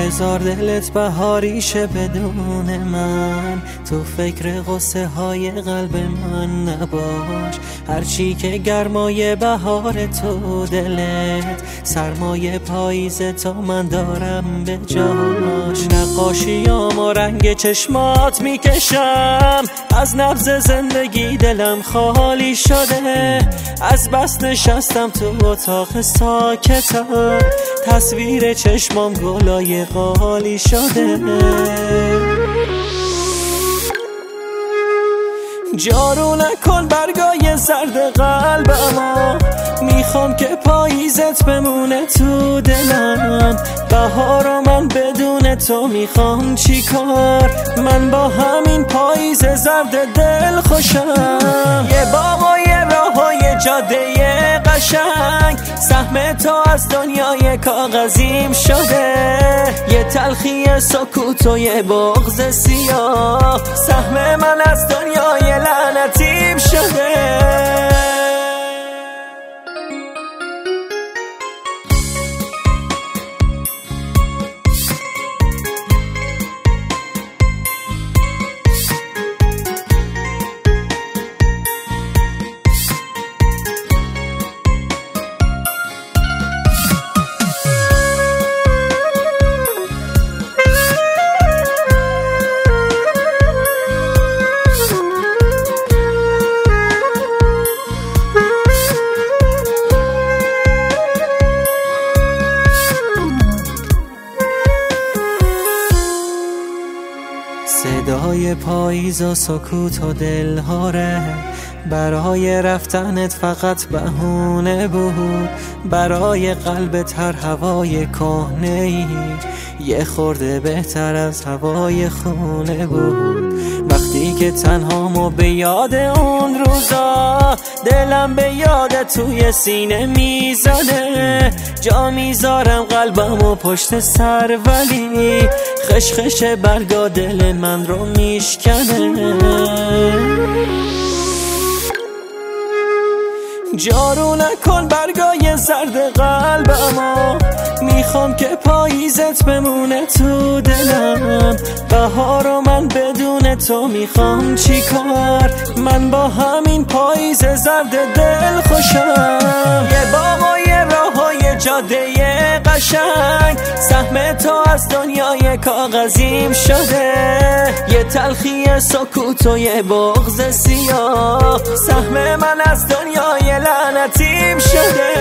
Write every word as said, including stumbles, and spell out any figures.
بذار دلت بهاریشه بدون من، تو فکر قصه های قلب من نباش. هرچی که گرمای بهار تو دلت، سرمای پاییز تا من دارم به جاش. نقاشیام و رنگ چشمات میکشم، از نبض زندگی دلم خالی شده. از بس نشستم تو اتاق ساکتم، تصویر چشمام گلای قالی شده. جارو نکن برگای زرد قلبمو، میخوام که پاییزت بمونه تو دلم. بهارو من بدون تو میخوام چی کار، من با همین پاییز زرد دل خوشم. یه باغ و یه راه و یه جاده قشنگ، سهم تو از دنیای کاغذیم شده. یه تلخی سکوت و یه بغض سیاه، سهم من از دنیای لعنتیم شده. صدای پاییز و سکوت و دلهاره، برای رفتنت فقط بهونه بود. برای قلبت هر هوای کهنه‌ای یه خورده بهتر از هوای خونه بود. وقتی که تنهامو به یاد اون روزا، دلم به یاد توی سینه میزنه. جا میذارم قلبمو پشت سر، ولی خشخش برگا دل من رو میشکنه. جارو نکن برگای زرد قلبمو، میخوام که پاییزت بمونه تو دلم. بهارو من بدون تو میخوام چی کار، من با همین پاییز زرد دل خوشم. یه باغ و یه راه و یه جاده قشنگ، سهم تو از دنیای کاغذیم شده. یه تلخی سکوت و یه بغض سیاه، سهم من از دنیای لعنتیم شده.